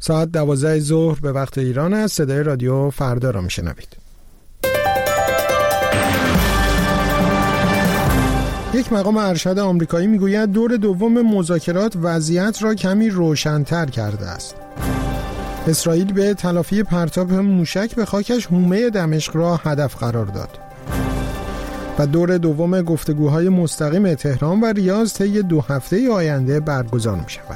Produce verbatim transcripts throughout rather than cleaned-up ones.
ساعت دوازده ظهر به وقت ایران است. صدای رادیو فردا را میشنوید. یک مقام ارشد آمریکایی میگوید دور دوم مذاکرات وضعیت را کمی روشن‌تر کرده است. اسرائیل به تلافی پرتاب موشک به خاکش حومه دمشق را هدف قرار داد. و دور دوم گفتگوهای مستقیم تهران و ریاض طی دو هفته آینده برگزار می شود.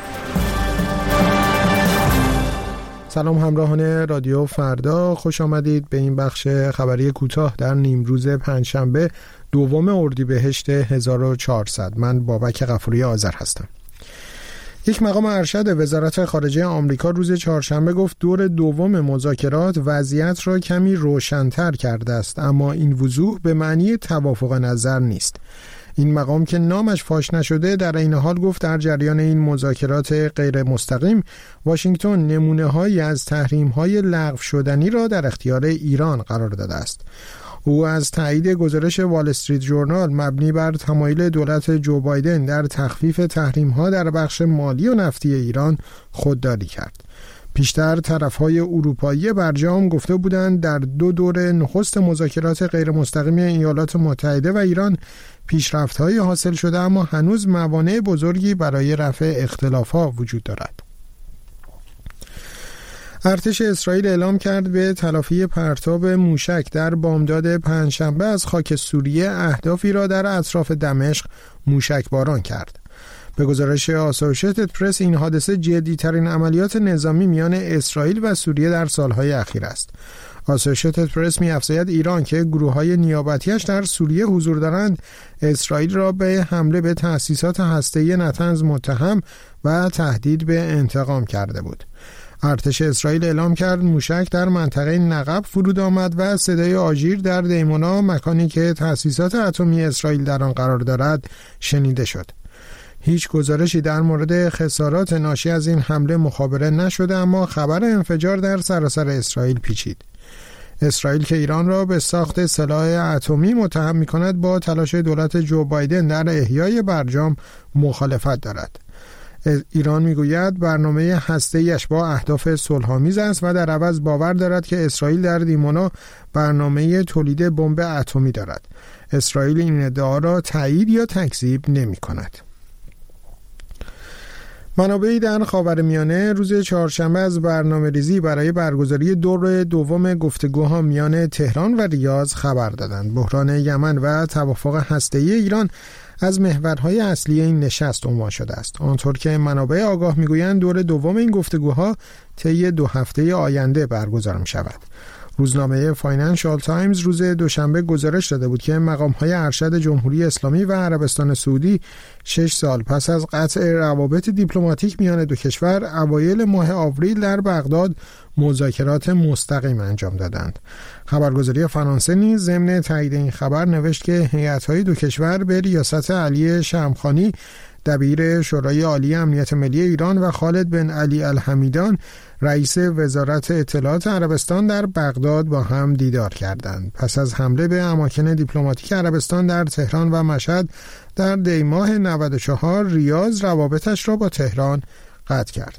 سلام همراهان رادیو فردا، خوش آمدید به این بخش خبری کوتاه در نیمروز پنجشنبه دوم اردیبهشت هزار و چهارصد. من بابک غفوری آذر هستم. یک مقام ارشد وزارت خارجه آمریکا روز چهارشنبه گفت دور دوم مذاکرات وضعیت را کمی روشن‌تر کرده است، اما این وضوح به معنی توافق نظر نیست. این مقام که نامش فاش نشده در این حال گفت در جریان این مذاکرات غیر مستقیم واشنگتن نمونه‌هایی از تحریم‌های لغو شدنی را در اختیار ایران قرار داده است. او از تایید گزارش وال استریت ژورنال مبنی بر تمایل دولت جو بایدن در تخفیف تحریم‌ها در بخش مالی و نفتی ایران خودداری کرد. پیشتر طرف‌های اروپایی برجام گفته بودند در دو دور نخست مذاکرات غیر مستقیم ایالات متحده و ایران پیشرفت‌های حاصل شده، اما هنوز موانع بزرگی برای رفع اختلاف‌ها وجود دارد. ارتش اسرائیل اعلام کرد به تلافی پرتاب موشک در بامداد پنجشنبه از خاک سوریه اهدافی را در اطراف دمشق موشک باران کرد. به گزارش آسوشیتد پرس این حادثه جدی‌ترین عملیات نظامی میان اسرائیل و سوریه در سالهای اخیر است. آسوشیتد پرس می‌افزاید ایران که گروه‌های نیابتیش در سوریه حضور دارند، اسرائیل را به حمله به تأسیسات هسته‌ای نتنز متهم و تهدید به انتقام کرده بود. ارتش اسرائیل اعلام کرد موشک در منطقه نقب فرود آمد و صدای آژیر در دیمونا، مکانی که تأسیسات اتمی اسرائیل در آن قرار دارد، شنیده شد. هیچ گزارشی در مورد خسارات ناشی از این حمله مخابره نشده، اما خبر انفجار در سراسر اسرائیل پیچید. اسرائیل که ایران را به ساخت سلاح اتمی متهم می‌کند، با تلاش دولت جو بایدن در احیای برجام مخالفت دارد. ایران میگوید برنامه هسته‌ایش با اهداف صلح‌آمیز است و در عوض باور دارد که اسرائیل در دیمونا برنامه تولید بمب اتمی دارد. اسرائیل این ادعا را تایید یا تکذیب نمی‌کند. منابعی در خاورمیانه روز چهارشنبه از برنامه‌ریزی برای برگزاری دور دوم گفتگوها میان تهران و ریاض خبر دادند. بحران یمن و توافق هسته‌ای ایران از محورهای اصلی این نشست عنوان شده است. آنطور که منابع آگاه میگویند دور دوم این گفتگوها طی دو هفته آینده برگزار می شود. روزنامه فاینانشال تایمز روز دوشنبه گزارش داده بود که مقام‌های ارشد جمهوری اسلامی و عربستان سعودی شش سال پس از قطع روابط دیپلماتیک میان دو کشور اوایل ماه آوریل در بغداد مذاکرات مستقیم انجام دادند. خبرگزاری فرانسه نیز ضمن تایید این خبر نوشت که هیئت‌های دو کشور به ریاست علی شمخانی دبیر شورای عالی امنیت ملی ایران و خالد بن علی الحمیدان رئیس وزارت اطلاعات عربستان در بغداد با هم دیدار کردند. پس از حمله به اماکن دیپلماتیک عربستان در تهران و مشهد در دی ماه نود و چهار، ریاض روابطش را با تهران قطع کرد.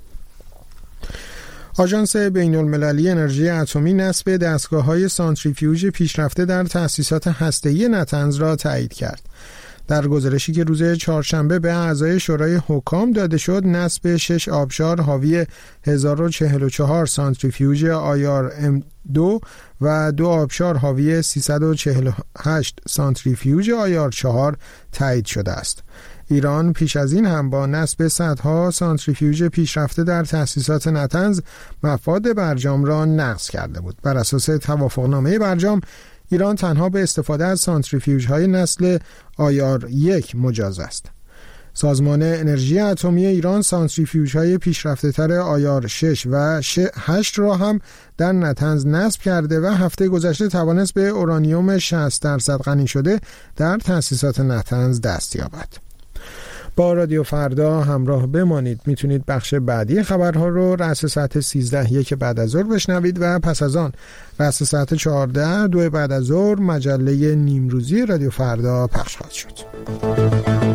آژانس بین‌المللی انرژی اتمی نصب دستگاه‌های سانتریفیوژ پیشرفته در تأسیسات هسته‌ای نتنز را تایید کرد. در گزارشی که روز چهارشنبه به اعضای شورای حکام داده شد، نصب شش آبشار حاوی هزار و چهل و چهار سانتریفیوژ آی آر ام دو و دو آبشار حاوی سیصد و چهل و هشت سانتریفیوژ آی آر چهار تایید شده است. ایران پیش از این هم با نصب صدها سانتریفیوژ پیشرفته در تأسیسات نتنز مفاد برجام را نقض کرده بود. بر اساس توافقنامه برجام، ایران تنها به استفاده از سانتریفیوژهای نسل آی آر یک مجاز است. سازمان انرژی اتمی ایران سانتریفیوژهای پیشرفته‌تر آی آر شش و هشت را هم در نتنز نصب کرده و هفته گذشته توانست به اورانیوم شصت درصد غنی شده در تأسیسات نتنز دست یابد. با رادیو فردا همراه بمانید. میتونید بخش بعدی خبرها رو رأس ساعت سیزده یک بعد از ظهر بشنوید و پس از آن رأس ساعت چهارده دو بعد از ظهر مجله نیمروزی رادیو فردا پخش خواهد شد.